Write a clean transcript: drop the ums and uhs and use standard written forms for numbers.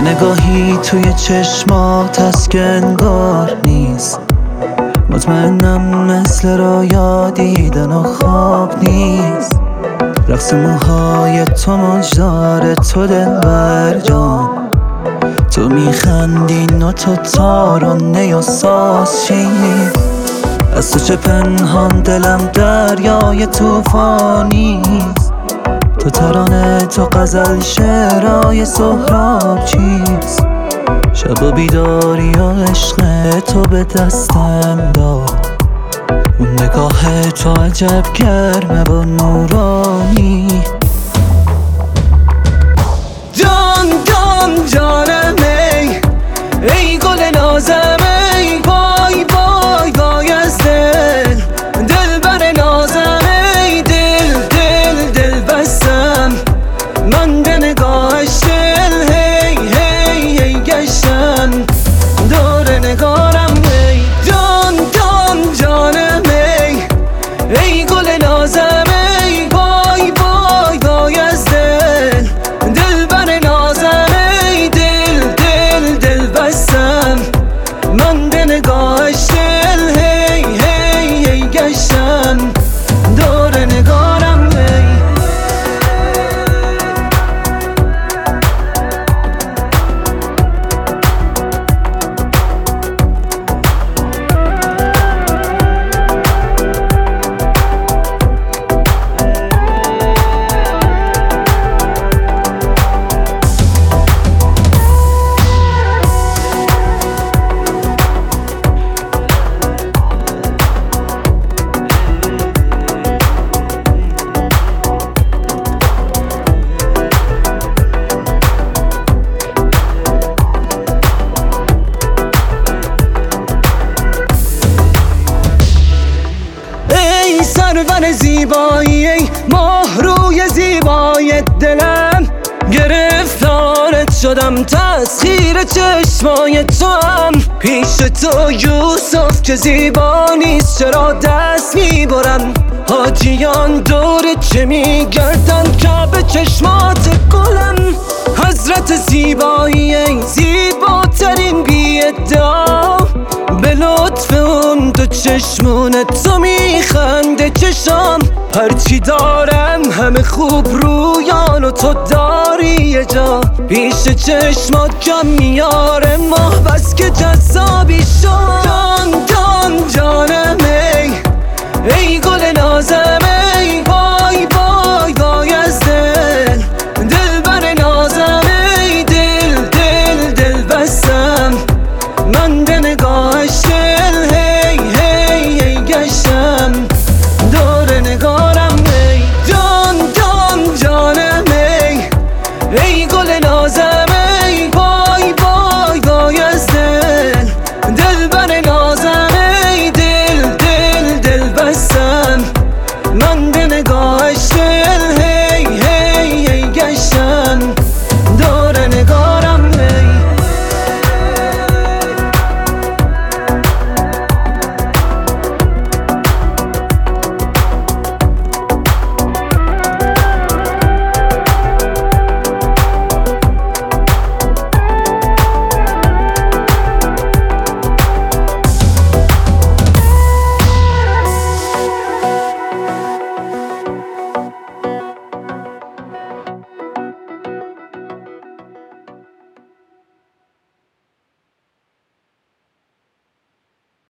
نگاهی توی چشمات هست که انگار نیست. مطمئنم مثل رویا دیدن و خواب نیست. رقص موهای تو مجدار تو دلبر جان، تو میخندی و تو تارانه و ساز چی؟ از تو چه پنهان دلم دریای توفانیست. تو ترانه تو غزل شعرهای سهراب چیست؟ شب و بیداری و عشق تو به دستم داد. اون نگاه تو عجب گرمه و نورانی. جان جان جانم ای گل نازم ای وای وای وای از دل بر نازم ای دل بستم من به نگاهش دل هی گشتم دور نگارم ای جان جان جانم ای گل نازم ای وای وای وای از دل بر نازم ای دل بستم من به نگاهش دل هی گشتم دور نگارم ای. سرور زیبایی ای ماه روی زیبای دلم، گرفتارت شدم تسخیر چشمای تو هم. پیش تو یوسف که زیبا نیست چرا دست میبرم؟ حاجیان دور چه میگردن کعبه چشمات گلم. حضرت زیبایی ای زیباترین بی ادعا، به لطف اون دو چشمون تو میخنده چشام. هرچی دارم همه خوب رویان و تو داری یه جا. پیش چشمات کم میاره ماه بس که جذابی شد. جان جان جانم